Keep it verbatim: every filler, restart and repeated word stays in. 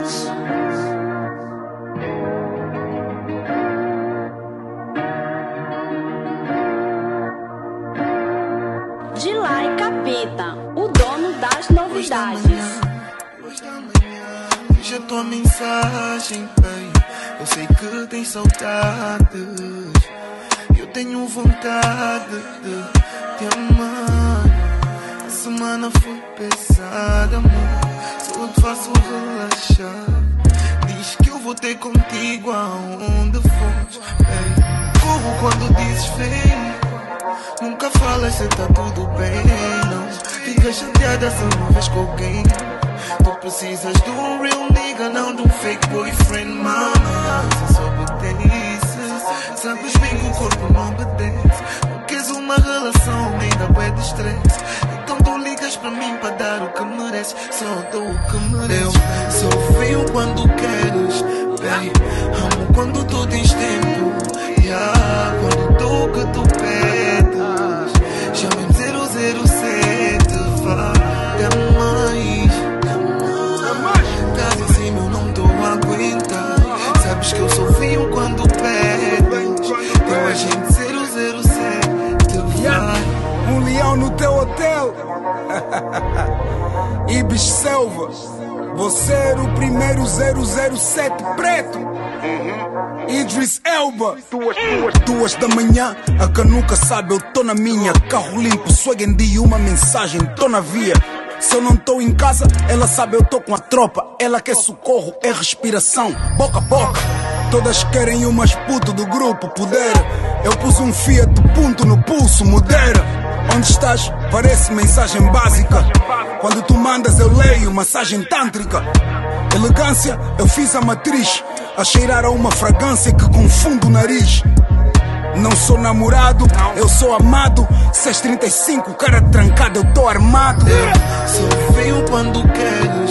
Dilay Capeta, o dono das novidades. Hoje da manhã, veja tua mensagem, bem. Eu sei que tens saudades. Eu tenho vontade de te amar. A semana foi pesada, amor. Só te faço relaxar. Diz que eu vou ter contigo aonde fores. Ei, corro quando dizes vem. Nunca falas se tá tudo bem, não. Fica chateada se não vês com alguém. Tu precisas de um real nigga, não de um fake boyfriend, mama. Se só obedeces, sabes bem que o corpo não obedece. Não queres uma relação, ainda é de estresse. Então tu ligas pra mim pra dar o que mereces. Só dou o que mereces. Eu só venho quando queres, bem. Amo quando tu tens tempo, yeah. Quando dou o que tu pedes. Chama-me zero zero sete, vai, dá mais. Estás em cima, eu não tô a aguentar. Sabes que eu sou vinho quando pedes. Teu agente zero zero sete, vai. Um leão no teu hotel. Ibis Selva. Você era o primeiro zero zero sete preto. Idris Elba. Duas, duas, duas da manhã, a canuca sabe, eu tô na minha. Carro limpo, swag and D, uma mensagem, tô na via. Se eu não tô em casa, ela sabe, eu tô com a tropa. Ela quer socorro, é respiração, boca a boca. Todas querem umas puto do grupo, poder. Eu pus um Fiat Punto no pulso, modera. Onde estás? Parece mensagem básica. Quando tu mandas eu leio, massagem tântrica. Elegância, eu fiz a matriz. A cheirar a uma fragrância que confunde o nariz. Não sou namorado, eu sou amado. seiscentos e trinta e cinco, cara trancado, eu tô armado. Eu só venho quando queres.